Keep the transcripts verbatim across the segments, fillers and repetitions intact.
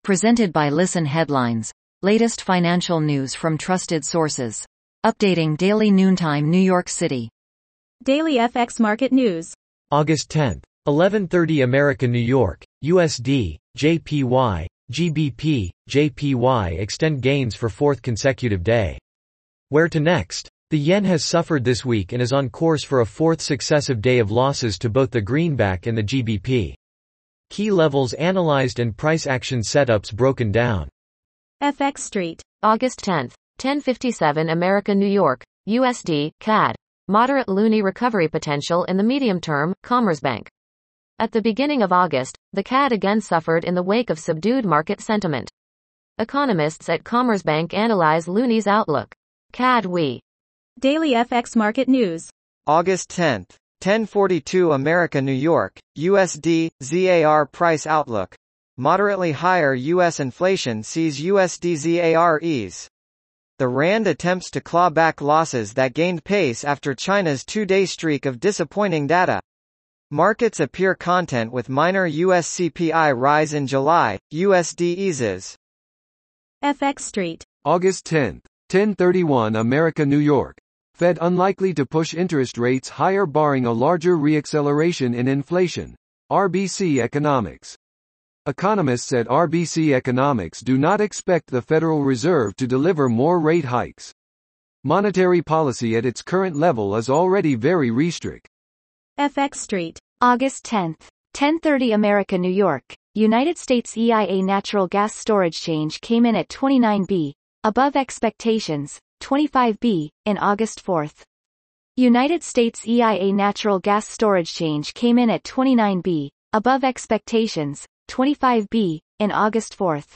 Presented by Listen Headlines. Latest financial news from trusted sources. Updating daily noontime New York City. Daily F X Market News. August tenth, eleven thirty America New York, U S D, J P Y, G B P, J P Y extend gains for fourth consecutive day. Where to next? The yen has suffered this week and is on course for a fourth successive day of losses to both the greenback and the G B P. Key levels analyzed and price action setups broken down. F X Street. August tenth, ten fifty-seven America New York, U S D, C A D. Moderate loonie recovery potential in the medium term, Commerzbank. At the beginning of August, the C A D again suffered in the wake of subdued market sentiment. Economists at Commerzbank analyze loonies outlook. C A D W E. Daily F X Market News. August tenth, ten forty-two America New York, U S D, Z A R price outlook. Moderately higher U S inflation sees U S D Z A R ease. The rand attempts to claw back losses that gained pace after China's two-day streak of disappointing data. Markets appear content with minor U S C P I rise in July, U S D eases. F X Street. August tenth, ten thirty-one America New York. Fed unlikely to push interest rates higher barring a larger reacceleration in inflation. R B C Economics. Economists at R B C Economics do not expect the Federal Reserve to deliver more rate hikes. Monetary policy at its current level is already very restrict. F X Street. August tenth, ten thirty America New York. United States E I A natural gas storage change came in at twenty-nine B, above expectations, twenty-five B, in August fourth. United States E I A natural gas storage change came in at twenty-nine B, above expectations, twenty-five B, in August fourth.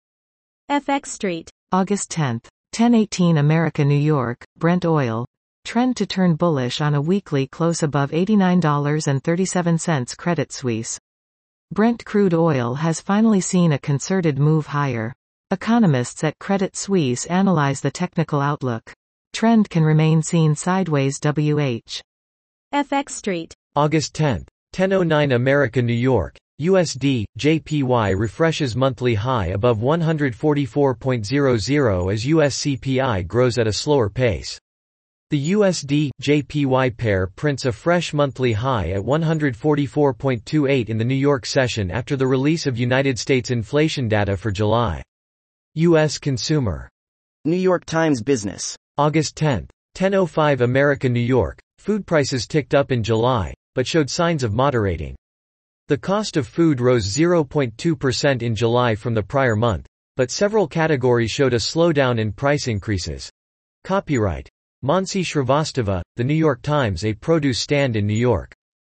F X Street. August tenth, ten eighteen America New York, Brent oil. Trend to turn bullish on a weekly close above eighty-nine dollars and thirty-seven cents. Credit Suisse. Brent crude oil has finally seen a concerted move higher. Economists at Credit Suisse analyze the technical outlook. Trend can remain seen sideways. W H. F X Street. August tenth, ten oh nine America New York, U S D, J P Y refreshes monthly high above one forty-four point hundred as U S C P I grows at a slower pace. The U S D J P Y pair prints a fresh monthly high at one forty-four point two eight in the New York session after the release of United States inflation data for July. U S Consumer. New York Times Business. August tenth, ten oh five America New York, food prices ticked up in July, but showed signs of moderating. The cost of food rose zero point two percent in July from the prior month, but several categories showed a slowdown in price increases. Copyright. Mansi Shrivastava, The New York Times. A produce stand in New York.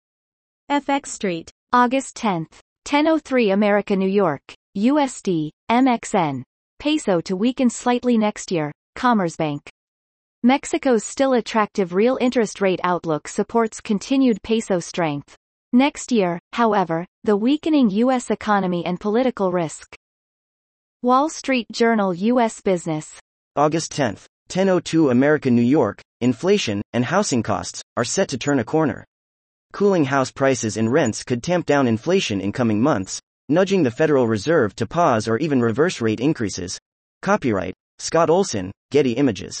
F X Street. August tenth, ten oh three America New York, U S D, M X N. Peso to weaken slightly next year, Commerzbank. Mexico's still attractive real interest rate outlook supports continued peso strength. Next year, however, the weakening U S economy and political risk. Wall Street Journal U S Business. August tenth, ten oh two America New York, inflation and housing costs are set to turn a corner. Cooling house prices and rents could tamp down inflation in coming months, nudging the Federal Reserve to pause or even reverse rate increases. Copyright, Scott Olson, Getty Images.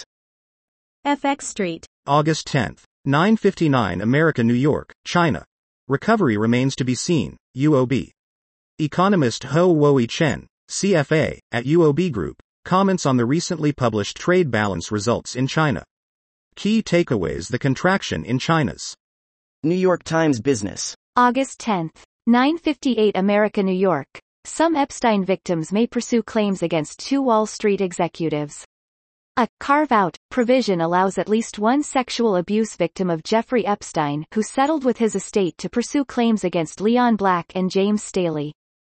F X Street. August tenth, nine fifty-nine America New York, China. Recovery remains to be seen, U O B. Economist Ho Woi Chen, C F A, at U O B Group, comments on the recently published trade balance results in China. Key takeaways: the contraction in China's. New York Times Business. August tenth, nine fifty-eight America New York. Some Epstein victims may pursue claims against two Wall Street executives. A carve-out provision allows at least one sexual abuse victim of Jeffrey Epstein who settled with his estate to pursue claims against Leon Black and James Staley.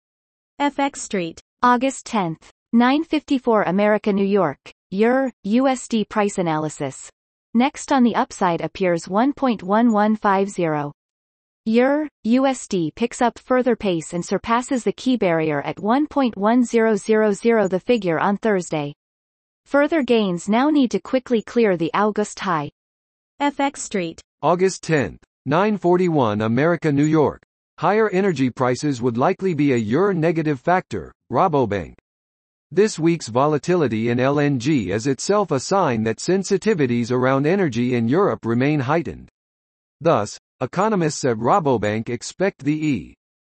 F X Street. August tenth, nine fifty-four America New York, E U R, U S D price analysis. Next on the upside appears one point one one five zero. E U R, U S D picks up further pace and surpasses the key barrier at one point one zero zero zero, the figure on Thursday. Further gains now need to quickly clear the August high. F X Street. August tenth, nine forty-one America New York. Higher energy prices would likely be a E U R negative factor, Rabobank. This week's volatility in L N G is itself a sign that sensitivities around energy in Europe remain heightened. Thus, economists at Rabobank expect the E